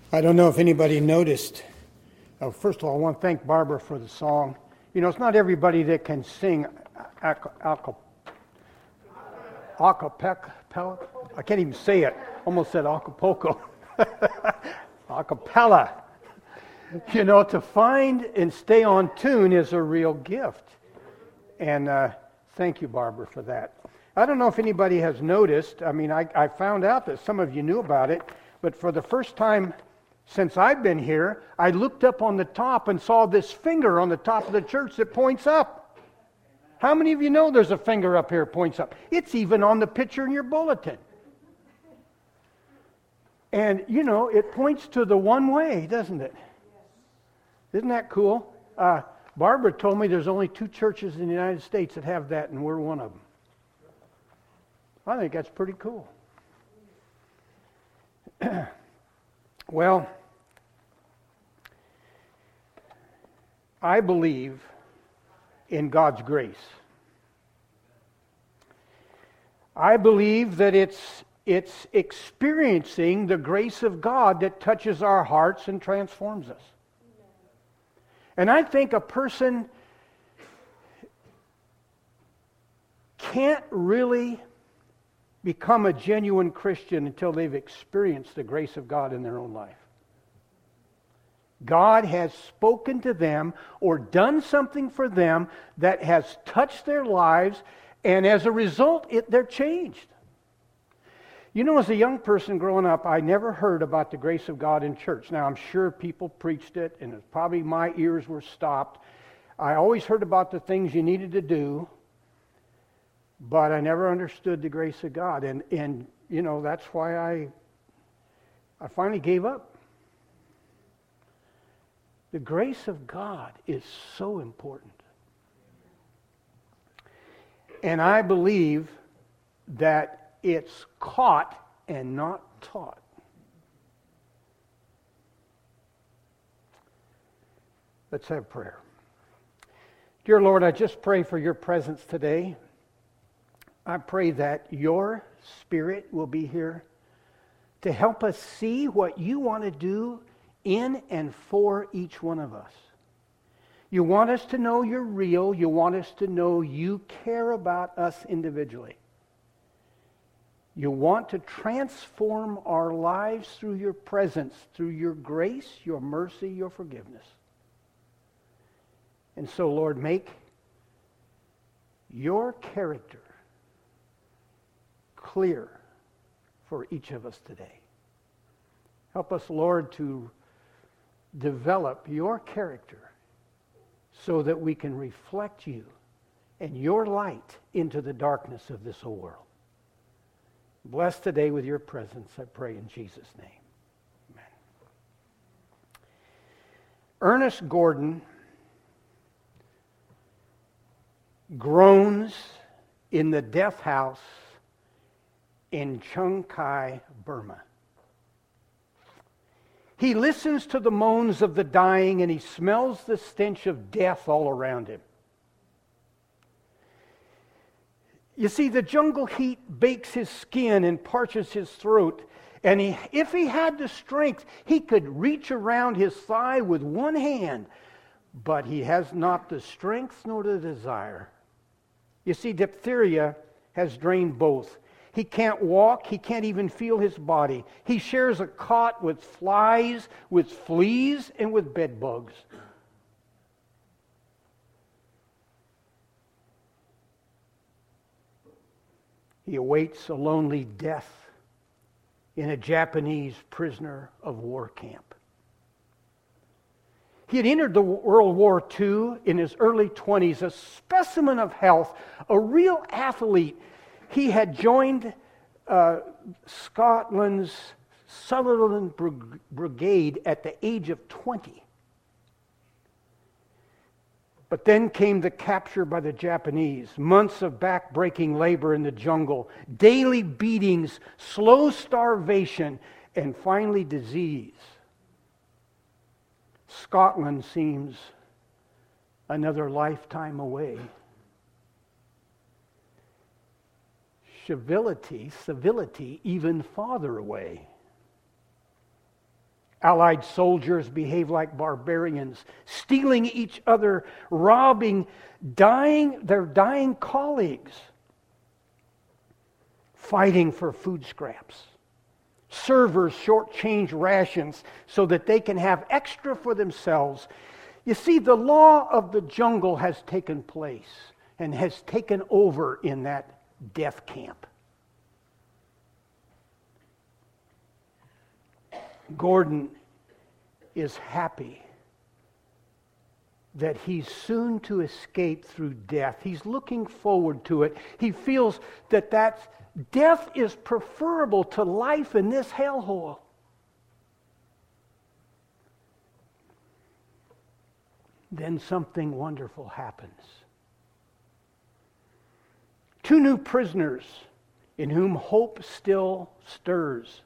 I don't know if anybody noticed. First of all, I want to thank Barbara for the song. You know, it's not everybody that can sing acapella. I can't even say it. Almost said Acapulco. Acapella. You know, to find and stay on tune is a real gift. And thank you, Barbara, for that. I don't know if anybody has noticed. I mean, I found out that some of you knew about it, but for the first time since I've been here, I looked up on the top and saw this finger on the top of the church that points up. How many of you know there's a finger up here that points up? It's even on the picture in your bulletin. And, you know, it points to the one way, doesn't it? Isn't that cool? Barbara told me there's only 2 churches in the United States that have that, and we're one of them. I think that's pretty cool. Well, I believe in God's grace. I believe that it's experiencing the grace of God that touches our hearts and transforms us. And I think a person can't really become a genuine Christian until they've experienced the grace of God in their own life. God has spoken to them or done something for them that has touched their lives, and as a result, they're changed. You know, as a young person growing up, I never heard about the grace of God in church. Now, I'm sure people preached it, and probably my ears were stopped. I always heard about the things you needed to do, but I never understood the grace of God. And you know, that's why I finally gave up. The grace of God is so important. And I believe that it's caught and not taught. Let's have prayer. Dear Lord, I just pray for your presence today. I pray that your Spirit will be here to help us see what you want to do in and for each one of us. You want us to know you're real. You want us to know you care about us individually. You want to transform our lives through your presence, through your grace, your mercy, your forgiveness. And so, Lord, make your character clear for each of us today. Help us, Lord, to develop your character so that we can reflect you and your light into the darkness of this whole world. Bless today with your presence, I pray in Jesus' name. Amen. Ernest Gordon groans in the death house in Chung Kai, Burma. He listens to the moans of the dying and he smells the stench of death all around him. You see, the jungle heat bakes his skin and parches his throat, and if he had the strength, he could reach around his thigh with one hand, but he has not the strength nor the desire. You see, diphtheria has drained both. He can't walk. He can't even feel his body. He shares a cot with flies, with fleas, and with bed bugs. He awaits a lonely death in a Japanese prisoner of war camp. He had entered the World War II in his early 20s, a specimen of health, a real athlete. He had joined Scotland's Sutherland Brigade at the age of 20. But then came the capture by the Japanese, months of back-breaking labor in the jungle, daily beatings, slow starvation, and finally disease. Scotland seems another lifetime away. Civility even farther away. Allied soldiers behave like barbarians, stealing each other, robbing their dying colleagues, fighting for food scraps. Servers shortchange rations so that they can have extra for themselves. You see, the law of the jungle has taken place and has taken over in that death camp. Gordon is happy that he's soon to escape through death. He's looking forward to it. He feels that death is preferable to life in this hellhole. Then something wonderful happens. 2 new prisoners in whom hope still stirs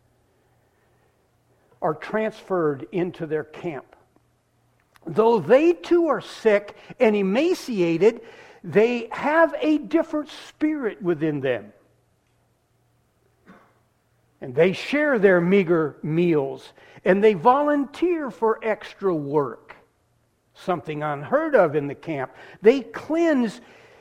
are transferred into their camp. Though they too are sick and emaciated, they have a different spirit within them. And they share their meager meals, and they volunteer for extra work, something unheard of in the camp. They cleanse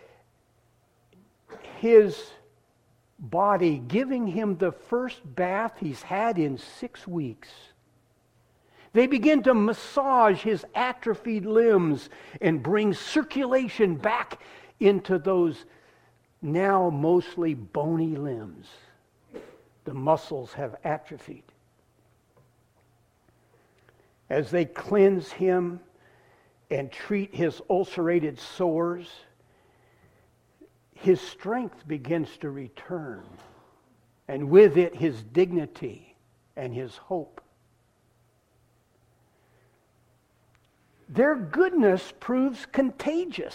his body, giving him the first bath he's had in 6 weeks. They begin to massage his atrophied limbs and bring circulation back into those now mostly bony limbs. The muscles have atrophied. As they cleanse him and treat his ulcerated sores, his strength begins to return, and with it his dignity and his hope. Their goodness proves contagious.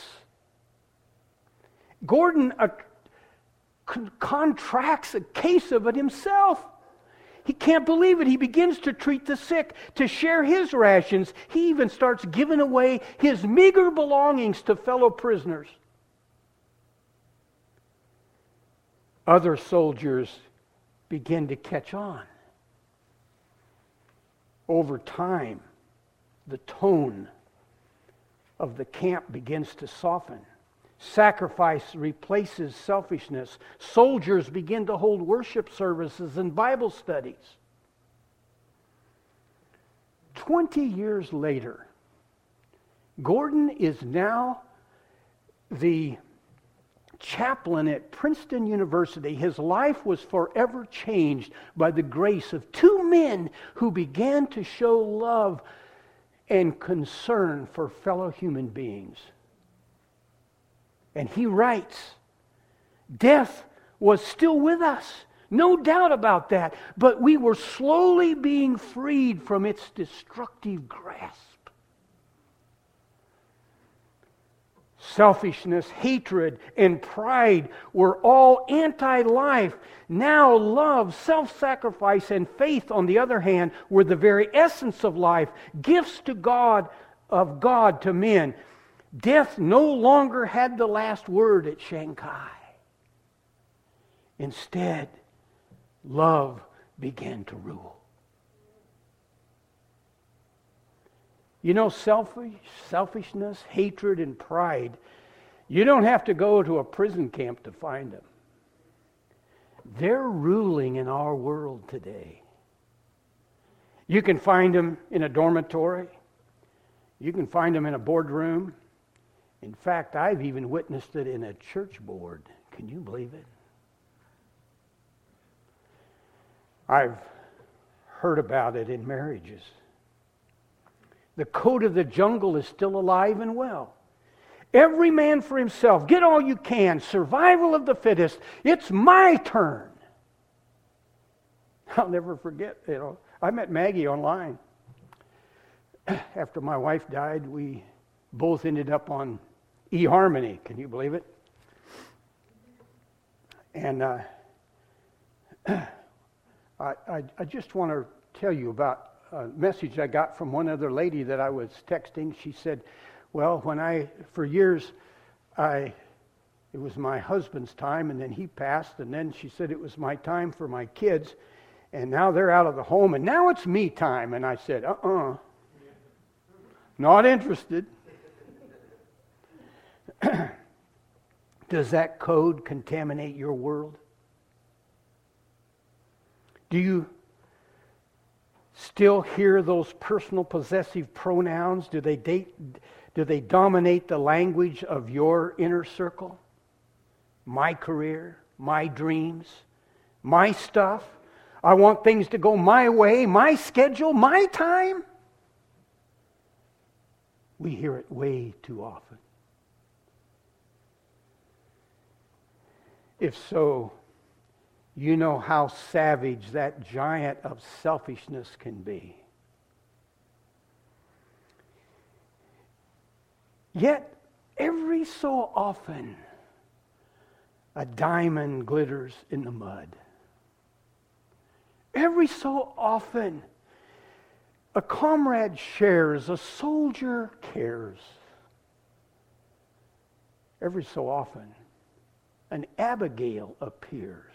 Gordon contracts a case of it himself. He can't believe it. He begins to treat the sick, to share his rations. He even starts giving away his meager belongings to fellow prisoners. Other soldiers begin to catch on. Over time, the tone of the camp begins to soften. Sacrifice replaces selfishness. Soldiers begin to hold worship services and Bible studies. 20 years later, Gordon is now the chaplain at Princeton University. His life was forever changed by the grace of 2 men who began to show love and concern for fellow human beings. And he writes, death was still with us, no doubt about that, but we were slowly being freed from its destructive grasp. Selfishness, hatred, and pride were all anti-life. Now love, self-sacrifice, and faith, on the other hand, were the very essence of life, gifts to God, of God to men. Death no longer had the last word at Shanghai. Instead, love began to rule. You know, selfishness, hatred, and pride, you don't have to go to a prison camp to find them. They're ruling in our world today. You can find them in a dormitory. You can find them in a boardroom. In fact, I've even witnessed it in a church board. Can you believe it? I've heard about it in marriages. The code of the jungle is still alive and well. Every man for himself. Get all you can. Survival of the fittest. It's my turn. I'll never forget, I met Maggie online. After my wife died, we both ended up on eHarmony. Can you believe it? And I just want to tell you about a message I got from one other lady that I was texting. She said, well, for years, it was my husband's time, and then he passed, and then she said it was my time for my kids. And now they're out of the home, and now it's me time. And I said, not interested. Does that code contaminate your world? Do you still hear those personal possessive pronouns? Do they dominate the language of your inner circle? My career, my dreams, my stuff. I want things to go my way, my schedule, my time. We hear it way too often. If so, you know how savage that giant of selfishness can be. Yet, every so often, a diamond glitters in the mud. Every so often, a comrade shares, a soldier cares. Every so often, an Abigail appears.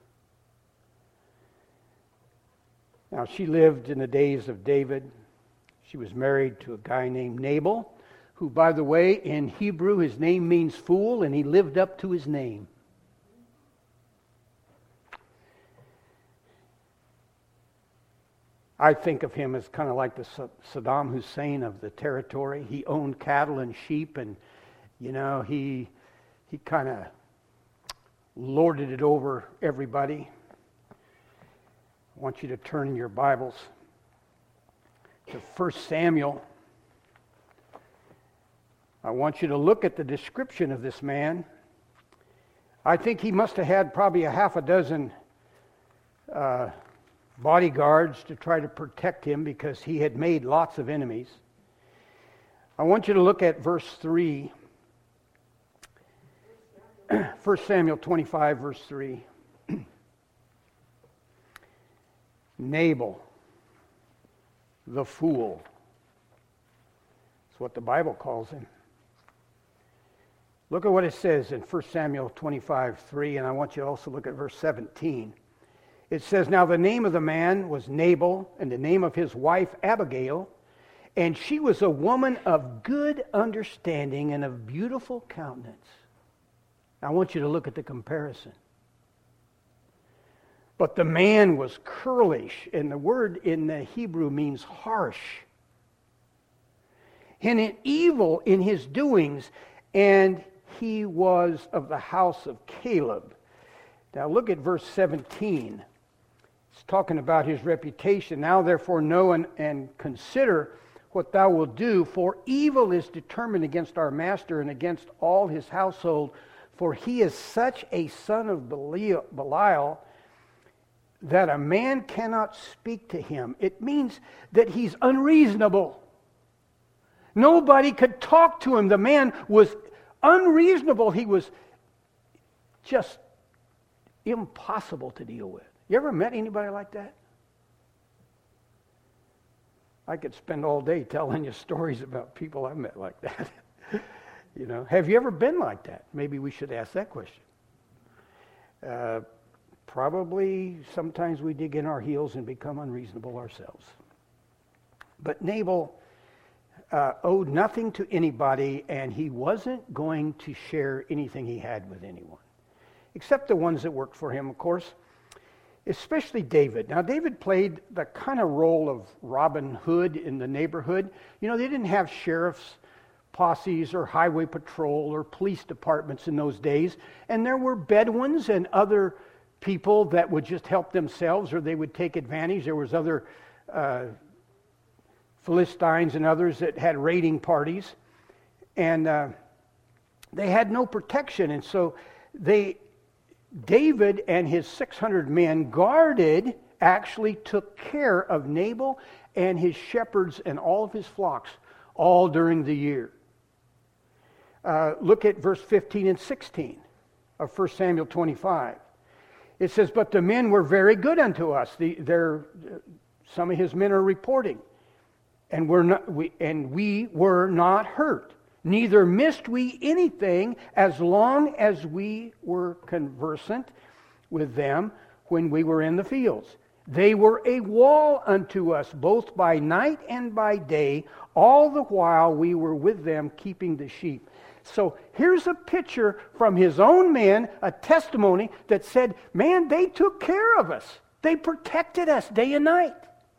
Now, she lived in the days of David. She was married to a guy named Nabal, who, by the way, in Hebrew, his name means fool, and he lived up to his name. I think of him as kind of like the Saddam Hussein of the territory. He owned cattle and sheep, and, he kind of lorded it over everybody. I want you to turn in your Bibles to 1 Samuel. I want you to look at the description of this man. I think he must have had probably a half a dozen bodyguards to try to protect him because he had made lots of enemies. I want you to look at verse 3. 1 Samuel 25, verse 3. Nabal, the fool. That's what the Bible calls him. Look at what it says in 1 Samuel 25, 3, and I want you to also look at verse 17. It says, "Now the name of the man was Nabal, and the name of his wife Abigail, and she was a woman of good understanding and of beautiful countenance." I want you to look at the comparison. But the man was churlish, and the word in the Hebrew means harsh, and in evil in his doings, and he was of the house of Caleb. Now look at verse 17. It's talking about his reputation. "Now therefore know and consider what thou wilt do, for evil is determined against our master and against all his household, for he is such a son of Belial that a man cannot speak to him." It means that he's unreasonable. Nobody could talk to him. The man was unreasonable. He was just impossible to deal with. You ever met anybody like that? I could spend all day telling you stories about people I met like that. Have you ever been like that? Maybe we should ask that question. Probably sometimes we dig in our heels and become unreasonable ourselves. But Nabal owed nothing to anybody, and he wasn't going to share anything he had with anyone, except the ones that worked for him, of course, especially David. Now, David played the kind of role of Robin Hood in the neighborhood. They didn't have sheriff's posses or highway patrol or police departments in those days, and there were Bedouins and other people that would just help themselves, or they would take advantage. There was other Philistines and others that had raiding parties, and they had no protection. And so David and his 600 men actually took care of Nabal and his shepherds and all of his flocks all during the year. Look at verse 15 and 16 of 1 Samuel 25. It says, "But the men were very good unto us." Some of his men are reporting. "And we were not hurt, neither missed we anything, as long as we were conversant with them when we were in the fields. They were a wall unto us, both by night and by day, all the while we were with them keeping the sheep. So here's a picture from his own men, a testimony that said, man, they took care of us. They protected us day and night.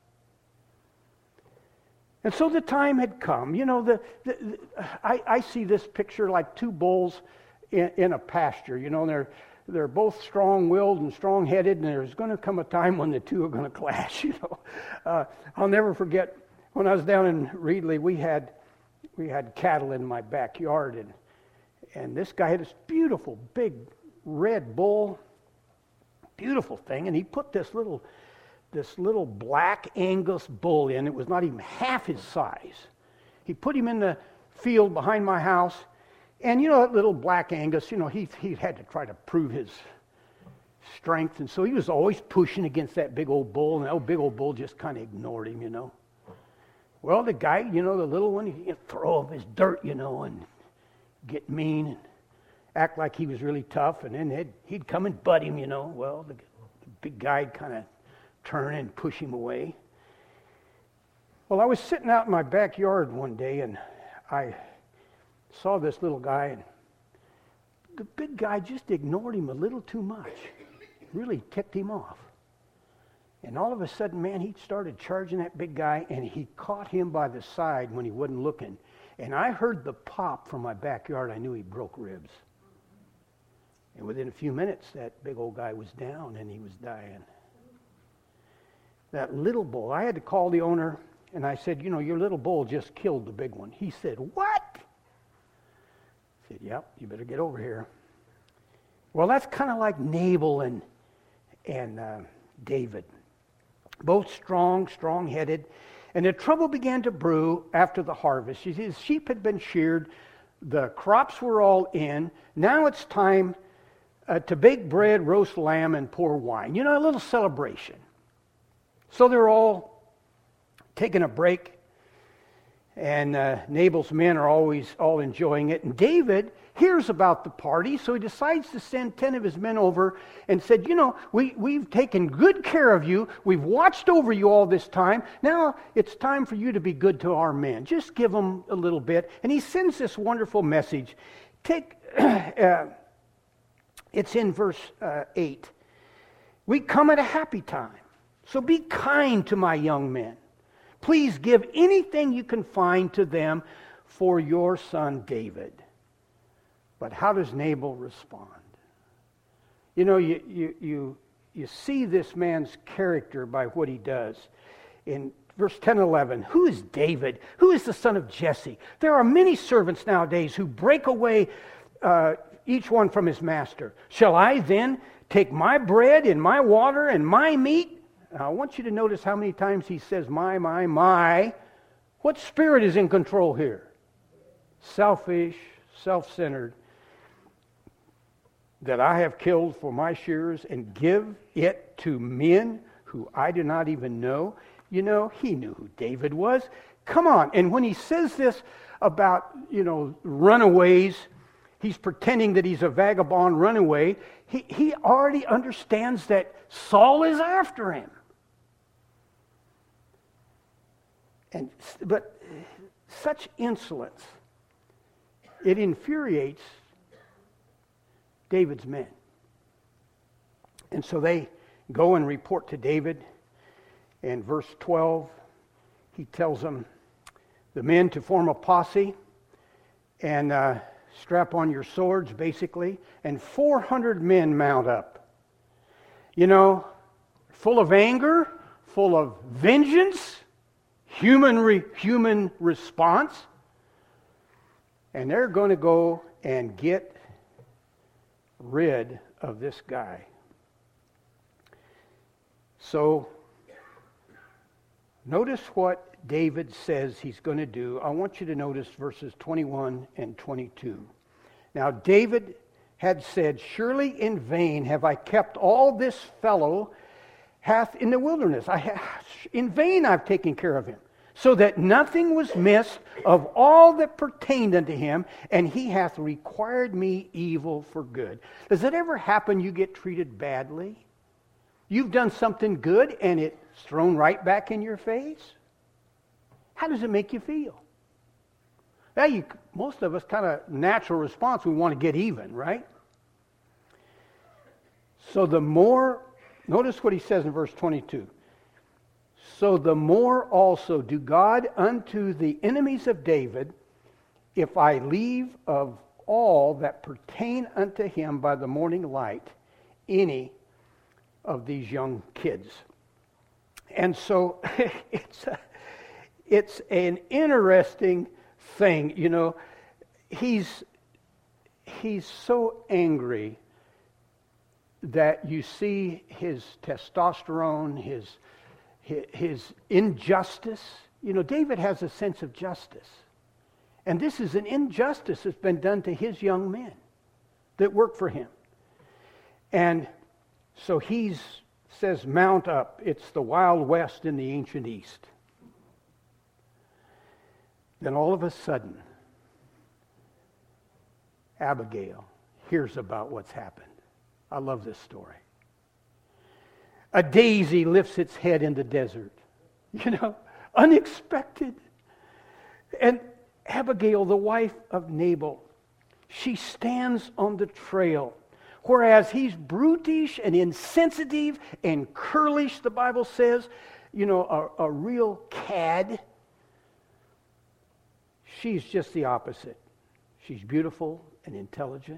And so the time had come. You know, I see this picture like two bulls in a pasture. You know, they're both strong-willed and strong-headed, and there's going to come a time when the two are going to clash. You know, I'll never forget when I was down in Reedley. We had cattle in my backyard, and this guy had this beautiful big red bull, beautiful thing, and he put this little black Angus bull in. It was not even half his size. He put him in the field behind my house. And you know, that little black Angus, you know, he had to try to prove his strength. And so he was always pushing against that big old bull. And that big old bull just kind of ignored him, you know. Well, the guy, you know, the little one, he'd throw up his dirt, you know, and get mean and act like he was really tough. And then he'd come and butt him, you know. Well, the big guy'd kind of turn and push him away. Well, I was sitting out in my backyard one day, and I saw this little guy, and the big guy just ignored him a little too much. Really ticked him off. And all of a sudden, man, he started charging that big guy, and he caught him by the side when he wasn't looking. And I heard the pop from my backyard. I knew he broke ribs. And within a few minutes, that big old guy was down, and he was dying. That little bull, I had to call the owner, and I said, you know, your little bull just killed the big one. He said, what? I said, yep, you better get over here. Well, that's kind of like Nabal and David. Both strong-headed. And the trouble began to brew after the harvest. His sheep had been sheared. The crops were all in. Now it's time to bake bread, roast lamb, and pour wine. You know, a little celebration. So they're all taking a break, and Nabal's men are always all enjoying it. And David hears about the party, so he decides to send 10 of his men over and said, you know, we've taken good care of you. We've watched over you all this time. Now it's time for you to be good to our men. Just give them a little bit. And he sends this wonderful message. It's in verse 8. We come at a happy time. So be kind to my young men. Please give anything you can find to them for your son David. But how does Nabal respond? You know, you see this man's character by what he does. In verse 10 and 11, who is David? Who is the son of Jesse? There are many servants nowadays who break away each one from his master. Shall I then take my bread and my water and my meat? Now, I want you to notice how many times he says, my. What spirit is in control here? Selfish, self-centered. That I have killed for my shearers and give it to men who I do not even know. You know, he knew who David was. Come on. And when he says this about, you know, runaways, he's pretending that he's a vagabond runaway. He already understands that Saul is after him. But such insolence, it infuriates David's men. And so they go and report to David. And verse 12, he tells them, the men to form a posse and strap on your swords, basically. And 400 men mount up. You know, full of anger, full of vengeance, human response, and they're going to go and get rid of this guy. So, notice what David says he's going to do. I want you to notice verses 21 and 22. Now, David had said, surely in vain have I kept all this fellow hath in the wilderness. In vain I've taken care of him, so that nothing was missed of all that pertained unto him, and he hath required me evil for good. Does it ever happen you get treated badly? You've done something good and it's thrown right back in your face? How does it make you feel? Now, most of us kind of natural response, we want to get even, right? So the more, notice what he says in verse 22. So the more also do God unto the enemies of David, if I leave of all that pertain unto him by the morning light, any of these young kids. And so it's an interesting thing. You know, he's so angry that you see his testosterone, his injustice. You know, David has a sense of justice. And this is an injustice that's been done to his young men that work for him. And so he says, mount up. It's the Wild West in the ancient East. Then all of a sudden, Abigail hears about what's happened. I love this story. A daisy lifts its head in the desert. You know, unexpected. And Abigail, the wife of Nabal, she stands on the trail. Whereas he's brutish and insensitive and curlish, the Bible says, you know, a real cad. She's just the opposite. She's beautiful and intelligent.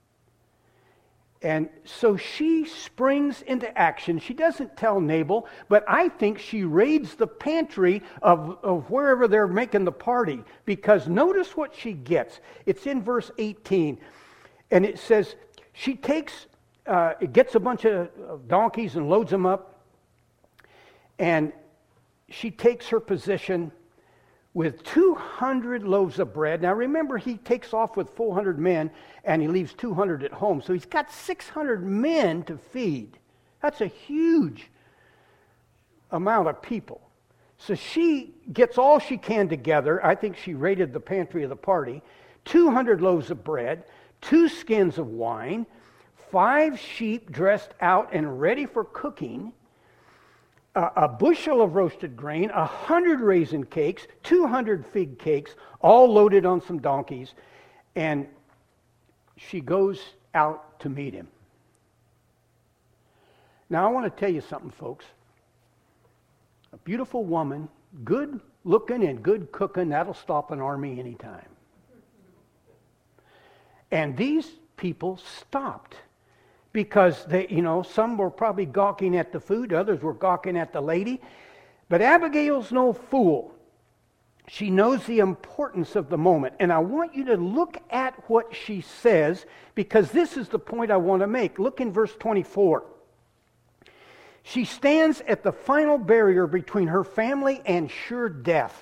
And so she springs into action. She doesn't tell Nabal, but I think she raids the pantry of wherever they're making the party. Because notice what she gets. It's in verse 18. And it says, she gets a bunch of donkeys and loads them up. And she takes her position with 200 loaves of bread. Now remember, he takes off with 400 men and he leaves 200 at home. So he's got 600 men to feed. That's a huge amount of people. So she gets all she can together. I think she raided the pantry of the party. 200 loaves of bread, 2 skins of wine, 5 sheep dressed out and ready for cooking, a bushel of roasted grain, 100 raisin cakes, 200 fig cakes, all loaded on some donkeys. And she goes out to meet him. Now I want to tell you something, folks. A beautiful woman, good looking and good cooking, that'll stop an army anytime. And these people stopped. Because they, you know, some were probably gawking at the food, others were gawking at the lady. But Abigail's no fool. She knows the importance of the moment. And I want you to look at what she says, because this is the point I want to make. Look in verse 24. She stands at the final barrier between her family and sure death.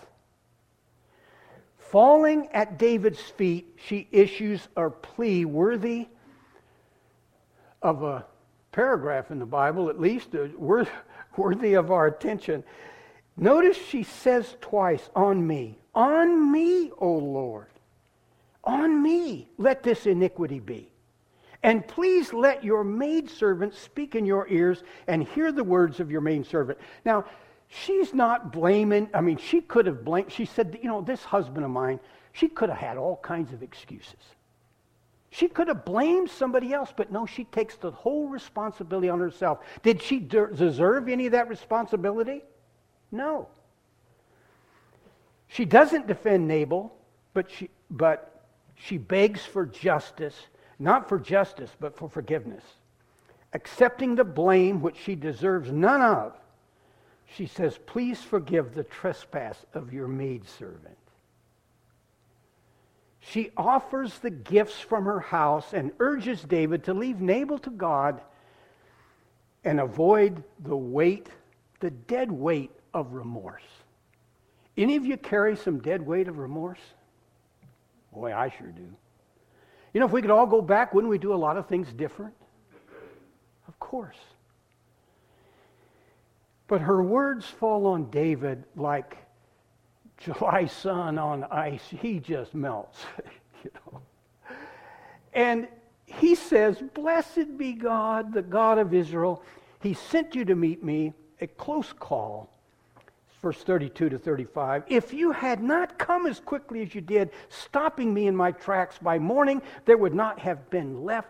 Falling at David's feet, she issues a plea worthy of a paragraph in the Bible, at least, worthy of our attention. Notice she says twice, on me, O Lord, on me let this iniquity be. And please let your maidservant speak in your ears and hear the words of your maidservant. Now, she's not blaming, she could have blamed, she said, you know, this husband of mine, she could have had all kinds of excuses. She could have blamed somebody else, but no, she takes the whole responsibility on herself. Did she deserve any of that responsibility? No. She doesn't defend Nabal, but she begs for justice, not for justice, but for forgiveness. Accepting the blame which she deserves none of, she says, please forgive the trespass of your maidservant. She offers the gifts from her house and urges David to leave Nabal to God and avoid the dead weight of remorse. Any of you carry some dead weight of remorse? Boy, I sure do. You know, if we could all go back, wouldn't we do a lot of things different? Of course. But her words fall on David like July sun on ice. He just melts, you know. And he says, blessed be God, the God of Israel. He sent you to meet me, a close call. Verse 32 to 35. If you had not come as quickly as you did, stopping me in my tracks, by morning there would not have been left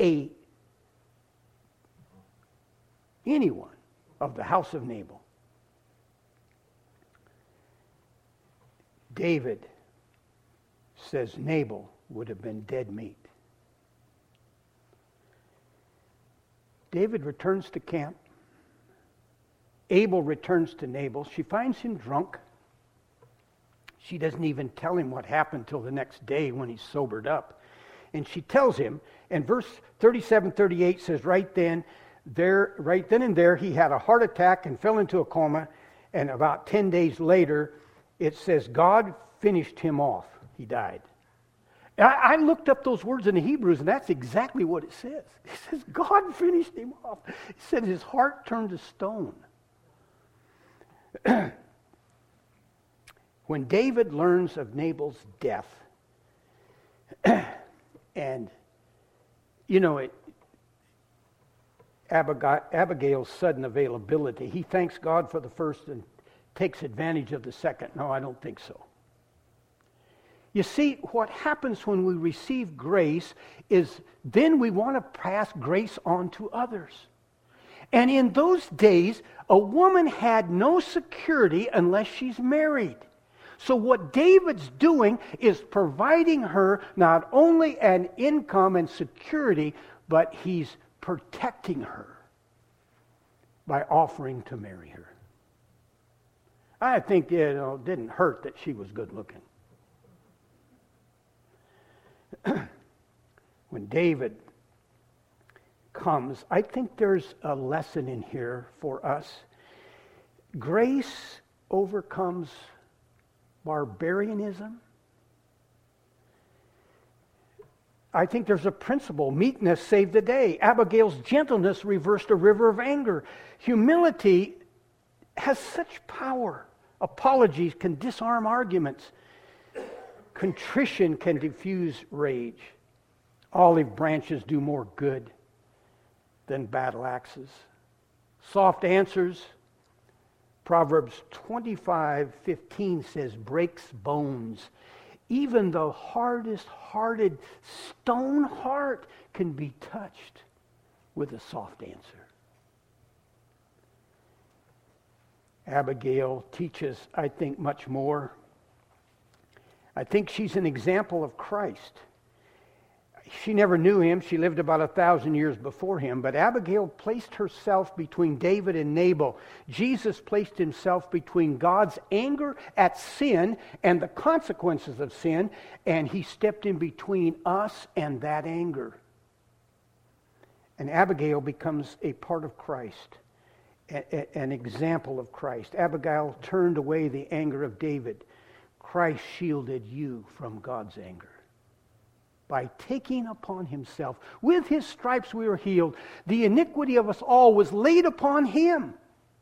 anyone of the house of Nabal. David says Nabal would have been dead meat. David returns to camp. Abel returns to Nabal. She finds him drunk. She doesn't even tell him what happened till the next day when he's sobered up. And she tells him, and verse 37-38 says, right then and there, he had a heart attack and fell into a coma. And about 10 days later, it says, God finished him off. He died. I looked up those words in the Hebrews, and that's exactly what it says. It says, God finished him off. It said his heart turned to stone. When David learns of Nabal's death, and, Abigail's sudden availability, he thanks God for the first and takes advantage of the second. No, I don't think so. You see, what happens when we receive grace is then we want to pass grace on to others. And in those days, a woman had no security unless she's married. So what David's doing is providing her not only an income and security, but he's protecting her by offering to marry her. I think it didn't hurt that she was good looking. When David comes, I think there's a lesson in here for us. Grace overcomes barbarianism. I think there's a principle. Meekness saved the day. Abigail's gentleness reversed a river of anger. Humility has such power. Apologies can disarm arguments. Contrition can diffuse rage. Olive branches do more good than battle axes. Soft answers. Proverbs 25:15 says, breaks bones. Even the hardest-hearted stone heart can be touched with a soft answer. Abigail teaches, I think, much more. I think she's an example of Christ. She never knew him. She lived about 1,000 years before him. But Abigail placed herself between David and Nabal. Jesus placed himself between God's anger at sin and the consequences of sin, and he stepped in between us and that anger. And Abigail becomes a part of Christ, an example of Christ. Abigail turned away the anger of David. Christ shielded you from God's anger by taking upon himself. With his stripes we were healed. The iniquity of us all was laid upon him.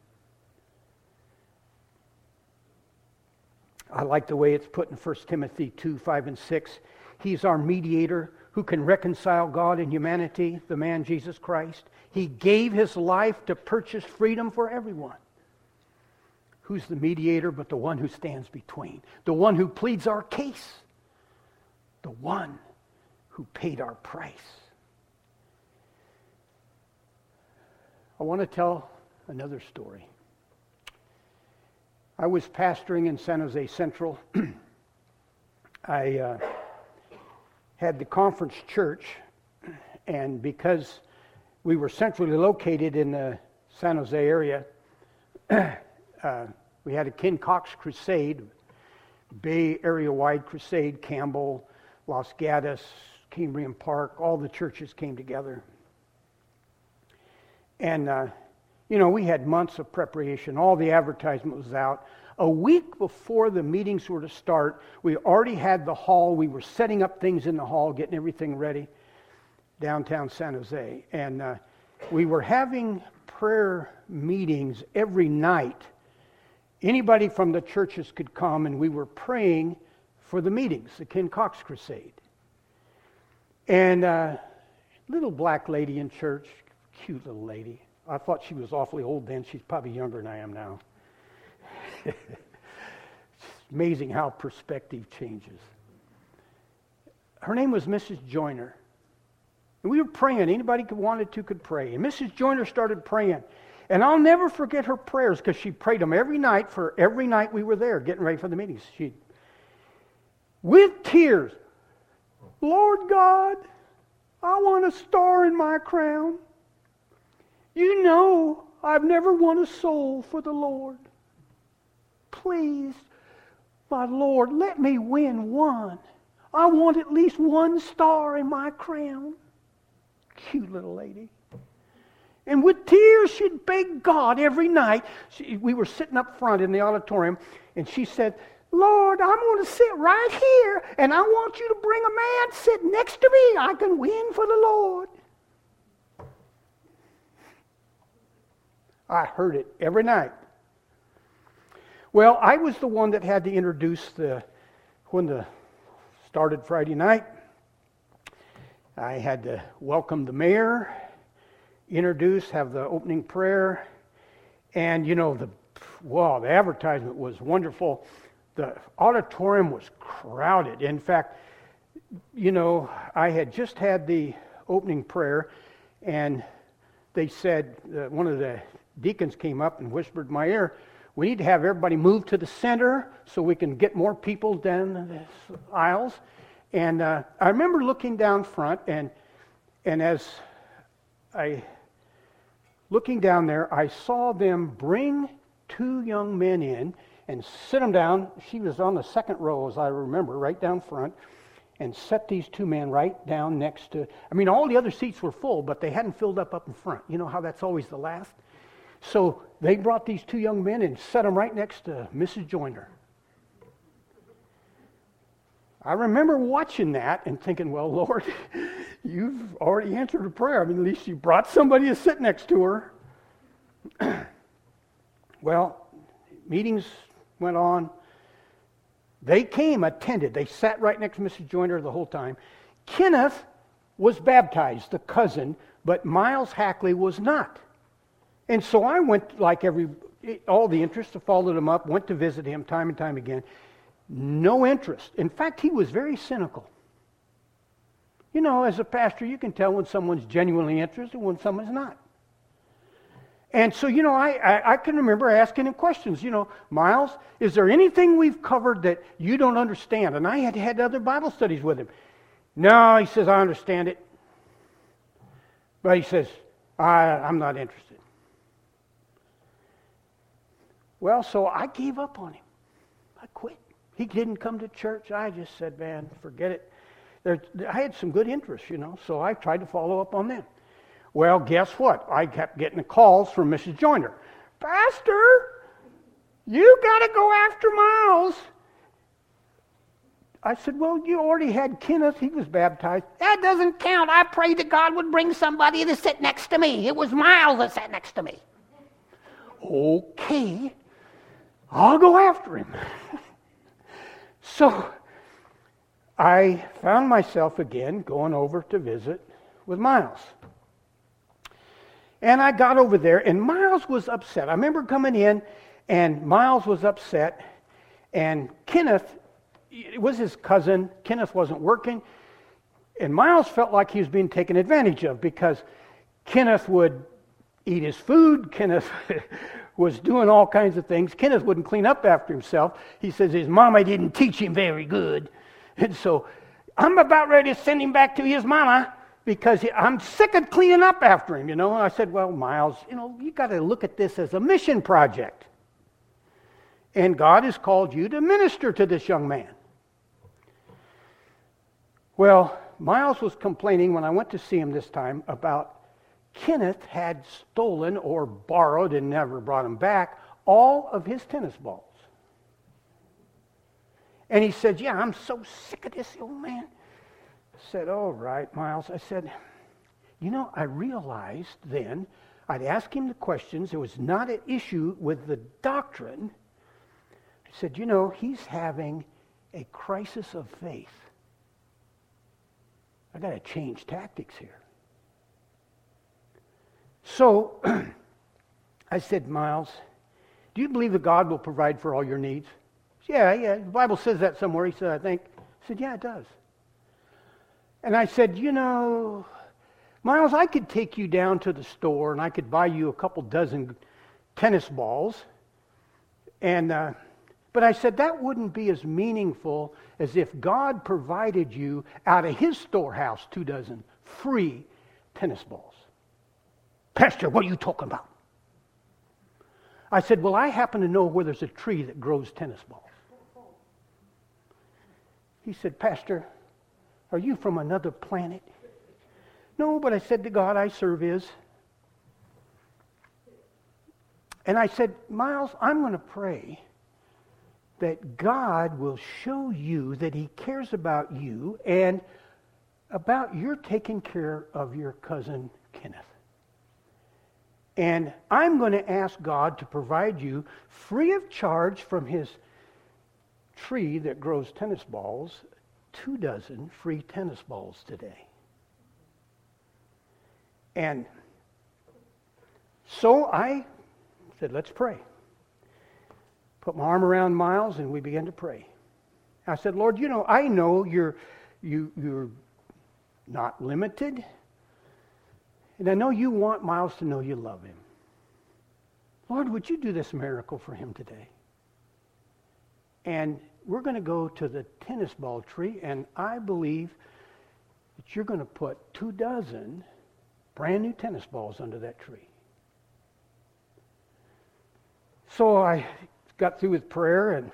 I like the way it's put in 1 Timothy 2:5-6. He's our mediator who can reconcile God and humanity, the man Jesus Christ. He gave his life to purchase freedom for everyone. Who's the mediator but the one who stands between? The one who pleads our case. The one who paid our price. I want to tell another story. I was pastoring in San Jose Central. I had the conference church, and because we were centrally located in the San Jose area, we had a Ken Cox crusade, Bay Area-wide crusade, Campbell, Los Gatos, Cambrian Park, all the churches came together. And, we had months of preparation. All the advertisement was out. A week before the meetings were to start, we already had the hall. We were setting up things in the hall, getting everything ready, downtown San Jose. And we were having prayer meetings every night. Anybody from the churches could come, and we were praying for the meetings, the Ken Cox crusade. And little black lady in church, cute little lady. I thought she was awfully old then. She's probably younger than I am now. It's amazing how perspective changes. Her name was Mrs. Joyner. And we were praying. Anybody who wanted to could pray. And Mrs. Joyner started praying. And I'll never forget her prayers because she prayed them every night for every night we were there getting ready for the meetings. She, with tears, Lord God, I want a star in my crown. You know I've never won a soul for the Lord. Please, my Lord, let me win one. I want at least one star in my crown. Cute little lady. And with tears, she'd beg God every night. We were sitting up front in the auditorium, and she said, Lord, I'm going to sit right here, and I want you to bring a man sit next to me. I can win for the Lord. I heard it every night. Well, I was the one that had to introduce when the started Friday night. I had to welcome the mayor, have the opening prayer, and the advertisement was wonderful. The auditorium was crowded. In fact, I had just had the opening prayer, and they said, one of the deacons came up and whispered in my ear, we need to have everybody move to the center so we can get more people down the aisles. And I remember looking down front, and as I looking down there, I saw them bring two young men in and sit them down. She was on the second row, as I remember, right down front, and set these two men right down next to, all the other seats were full, but they hadn't filled up in front. You know how that's always the last? So they brought these two young men and set them right next to Mrs. Joyner. I remember watching that and thinking, well, Lord, you've already answered a prayer. At least you brought somebody to sit next to her. Well, meetings went on. They came, attended. They sat right next to Mrs. Joyner the whole time. Kenneth was baptized, the cousin, but Miles Hackley was not. And so I went, like all the interest, to follow him up, went to visit him time and time again. No interest. In fact, he was very cynical. As a pastor, you can tell when someone's genuinely interested and when someone's not. And so, I can remember asking him questions. Miles, is there anything we've covered that you don't understand? And I had other Bible studies with him. No, he says, I understand it. But he says, I'm not interested. Well, so I gave up on him. I quit. He didn't come to church. I just said, man, forget it. I had some good interests, so I tried to follow up on them. Well, guess what? I kept getting calls from Mrs. Joyner. Pastor, you got to go after Miles. I said, well, you already had Kenneth. He was baptized. That doesn't count. I prayed that God would bring somebody to sit next to me. It was Miles that sat next to me. Okay, I'll go after him. So I found myself again going over to visit with Miles. And I got over there, and Miles was upset. I remember coming in, and Miles was upset, and Kenneth, it was his cousin. Kenneth wasn't working, and Miles felt like he was being taken advantage of because Kenneth would eat his food. Kenneth was doing all kinds of things. Kenneth wouldn't clean up after himself. He says his mama didn't teach him very good. And so I'm about ready to send him back to his mama because I'm sick of cleaning up after him, And I said, well, Miles, you got to look at this as a mission project. And God has called you to minister to this young man. Well, Miles was complaining when I went to see him this time about Kenneth had stolen or borrowed and never brought him back all of his tennis balls. And he said, yeah, I'm so sick of this old man. I said, all right, Miles. I said, I realized then I'd ask him the questions. It was not an issue with the doctrine. I said, he's having a crisis of faith. I got to change tactics here. So I said, Miles, do you believe that God will provide for all your needs? He said, yeah, the Bible says that somewhere. He said, I think. I said, yeah, it does. And I said, Miles, I could take you down to the store and I could buy you a couple dozen tennis balls. But I said, that wouldn't be as meaningful as if God provided you out of his storehouse 2 dozen free tennis balls. Pastor, what are you talking about? I said, well, I happen to know where there's a tree that grows tennis balls. He said, Pastor, are you from another planet? No, but I said, the God I serve is. And I said, Miles, I'm going to pray that God will show you that he cares about you and about your taking care of your cousin Kenneth. And I'm going to ask God to provide you free of charge from his tree that grows tennis balls, 2 dozen free tennis balls today. And so I said, let's pray. Put my arm around Miles and we began to pray. I said, Lord, I know you're not limited. And I know you want Miles to know you love him. Lord, would you do this miracle for him today? And we're going to go to the tennis ball tree, and I believe that you're going to put 2 dozen brand new tennis balls under that tree. So I got through with prayer, and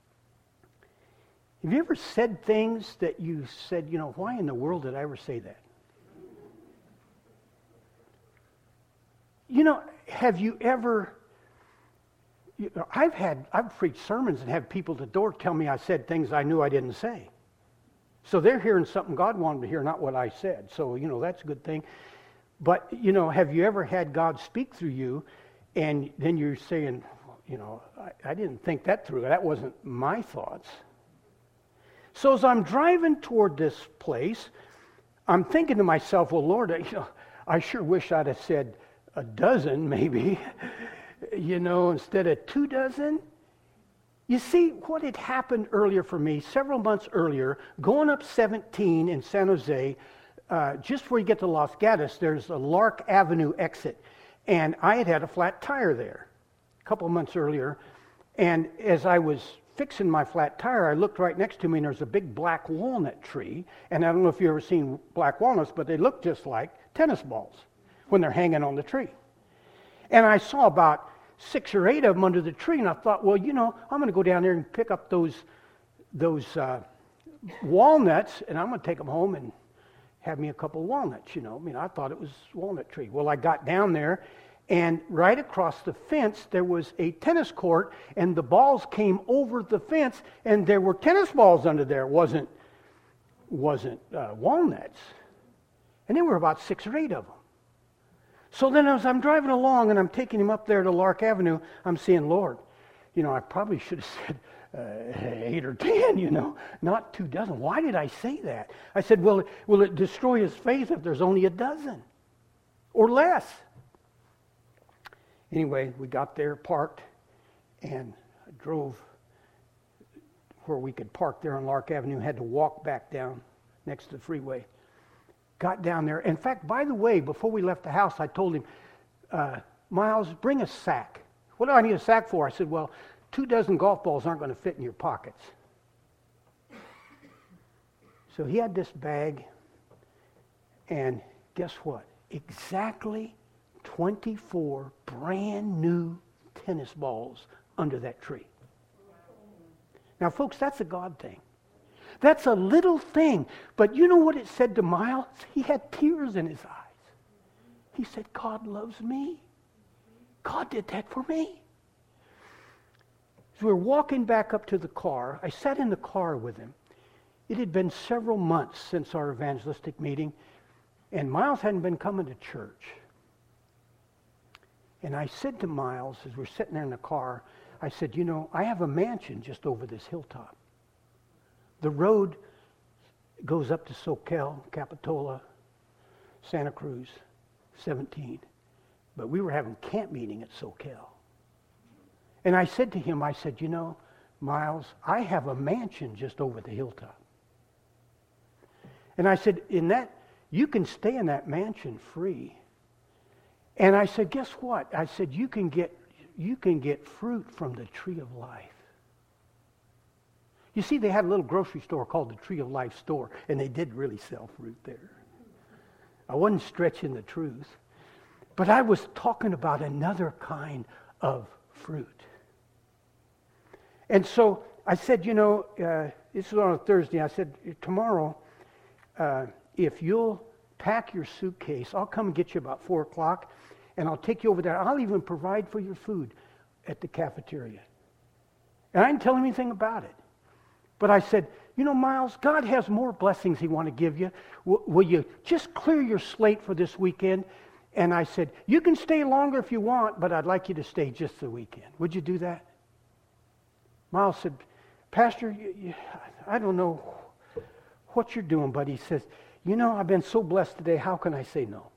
have you ever said things that you said, why in the world did I ever say that? Have you ever, I've preached sermons and had people at the door tell me I said things I knew I didn't say. So they're hearing something God wanted to hear, not what I said. So, that's a good thing. But, have you ever had God speak through you and then you're saying, I didn't think that through. That wasn't my thoughts. So as I'm driving toward this place, I'm thinking to myself, well, Lord, I sure wish I'd have said 12 maybe, instead of 2 dozen. You see, what had happened earlier for me, several months earlier, going up 17 in San Jose, just before you get to Los Gatos, there's a Lark Avenue exit. And I had a flat tire there a couple of months earlier. And as I was fixing my flat tire, I looked right next to me, and there's a big black walnut tree. And I don't know if you've ever seen black walnuts, but they look just like tennis balls when they're hanging on the tree. And I saw about 6 or 8 of them under the tree, and I thought, well, I'm going to go down there and pick up those walnuts, and I'm going to take them home and have me a couple of walnuts, I thought it was walnut tree. Well, I got down there, and right across the fence, there was a tennis court, and the balls came over the fence, and there were tennis balls under there. It wasn't walnuts. And there were about 6 or 8 of them. So then as I'm driving along and I'm taking him up there to Lark Avenue, I'm saying, Lord, I probably should have said 8 or 10, not 2 dozen. Why did I say that? I said, will it destroy his faith if there's only 12 or less? Anyway, we got there, parked, and I drove where we could park there on Lark Avenue, had to walk back down next to the freeway. Got down there. In fact, by the way, before we left the house, I told him, Miles, bring a sack. What do I need a sack for? I said, well, 2 dozen golf balls aren't going to fit in your pockets. So he had this bag, and guess what? Exactly 24 brand new tennis balls under that tree. Now, folks, that's a God thing. That's a little thing. But you know what it said to Miles? He had tears in his eyes. He said, God loves me. God did that for me. As we were walking back up to the car, I sat in the car with him. It had been several months since our evangelistic meeting, and Miles hadn't been coming to church. And I said to Miles, as we're sitting there in the car, I said, I have a mansion just over this hilltop. The road goes up to Soquel, Capitola, Santa Cruz, 17. but we were having camp meeting at Soquel. And I said to him, I said, you know, Miles, I have a mansion just over the hilltop. And I said, you can stay in that mansion free. And I said, guess what? I said, you can get fruit from the tree of life. You see, they had a little grocery store called the Tree of Life store, and they did really sell fruit there. I wasn't stretching the truth, but I was talking about another kind of fruit. And so I said, you know, this was on a Thursday. I said, tomorrow, if you'll pack your suitcase, I'll come and get you about 4 o'clock, and I'll take you over there. I'll even provide for your food at the cafeteria. And I didn't tell him anything about it. But I said, you know, Miles, God has more blessings He wants to give you. Will you just clear your slate for this weekend? And I said, you can stay longer if you want, but I'd like you to stay just the weekend. Would you do that? Miles said, Pastor, I don't know what you're doing, but he says, you know, I've been so blessed today, how can I say no?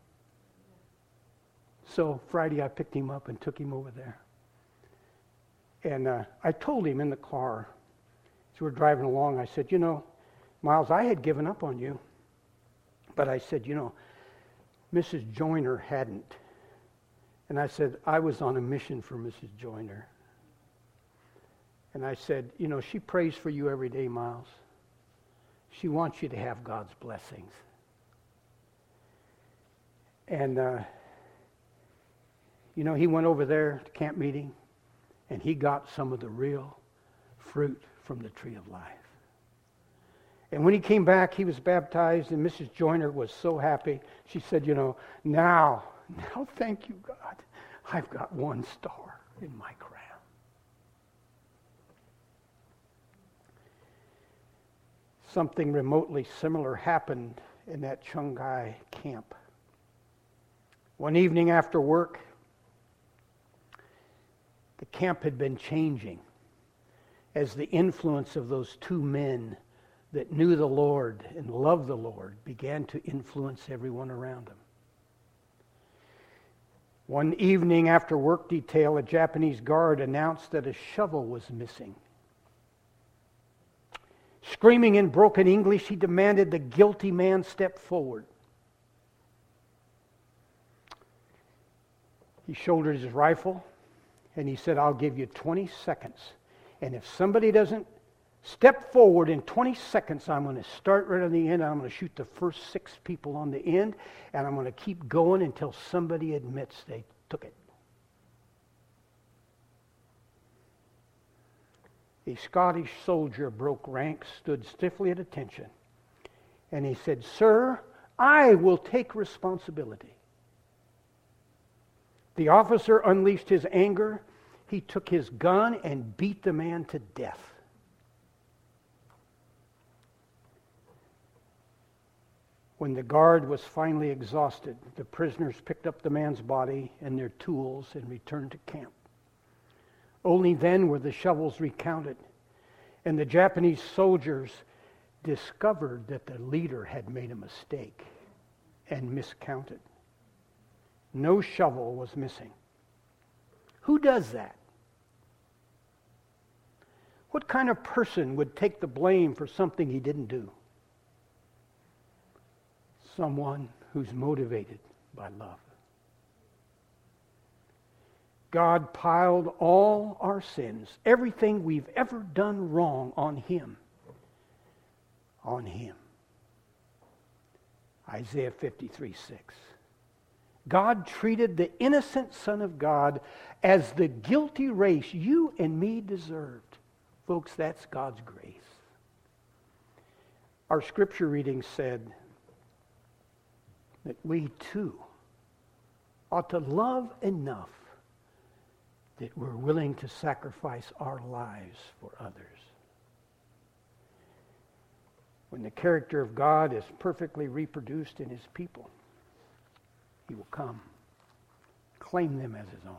So Friday I picked him up and took him over there. And I told him in the car, as we were driving along, I said, you know, Miles, I had given up on you. But I said, you know, Mrs. Joyner hadn't. And I said, I was on a mission for Mrs. Joyner. And I said, you know, she prays for you every day, Miles. She wants you to have God's blessings. And, you know, he went over there to camp meeting, and he got some of the real fruit from the tree of life. And when he came back, he was baptized, and Mrs. Joyner was so happy. She said, you know, now thank you, God. I've got 1 star in my crown. Something remotely similar happened in that Chungai camp. One evening after work, the camp had been changing as the influence of those 2 men that knew the Lord and loved the Lord began to influence everyone around them. One evening after work detail, a Japanese guard announced that a shovel was missing. Screaming in broken English, he demanded the guilty man step forward. He shouldered his rifle and he said, I'll give you 20 seconds. And if somebody doesn't step forward in 20 seconds, I'm going to start right on the end. I'm going to shoot the first 6 people on the end. And I'm going to keep going until somebody admits they took it. A Scottish soldier broke ranks, stood stiffly at attention, and he said, Sir, I will take responsibility. The officer unleashed his anger. He took his gun and beat the man to death. When the guard was finally exhausted, the prisoners picked up the man's body and their tools and returned to camp. Only then were the shovels recounted, and the Japanese soldiers discovered that the leader had made a mistake and miscounted. No shovel was missing. Who does that? What kind of person would take the blame for something he didn't do? Someone who's motivated by love. God piled all our sins, everything we've ever done wrong, on Him. On Him. Isaiah 53:6. God treated the innocent Son of God as the guilty race you and me deserved. Folks, that's God's grace. Our scripture reading said that we too ought to love enough that we're willing to sacrifice our lives for others. When the character of God is perfectly reproduced in His people, He will come, claim them as His own.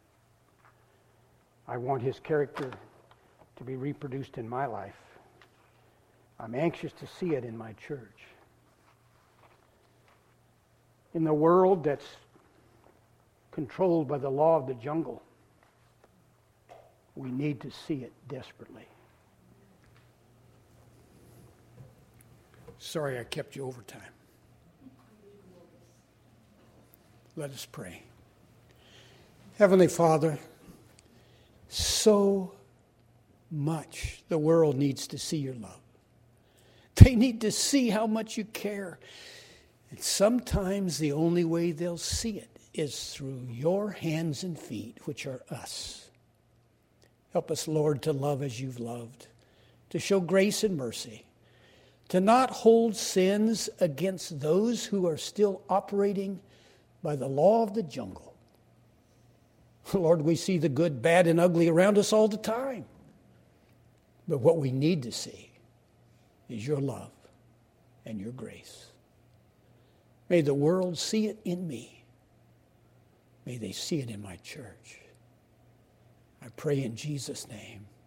I want His character to be reproduced in my life. I'm anxious to see it in my church. In the world that's controlled by the law of the jungle. We need to see it desperately. Sorry I kept you overtime. Let us pray. Heavenly Father, so much the world needs to see your love. They need to see how much you care. And sometimes the only way they'll see it is through your hands and feet, which are us. Help us, Lord, to love as you've loved, to show grace and mercy, to not hold sins against those who are still operating by the law of the jungle. Lord, we see the good, bad, and ugly around us all the time. But what we need to see is your love and your grace. May the world see it in me. May they see it in my church. I pray in Jesus' name.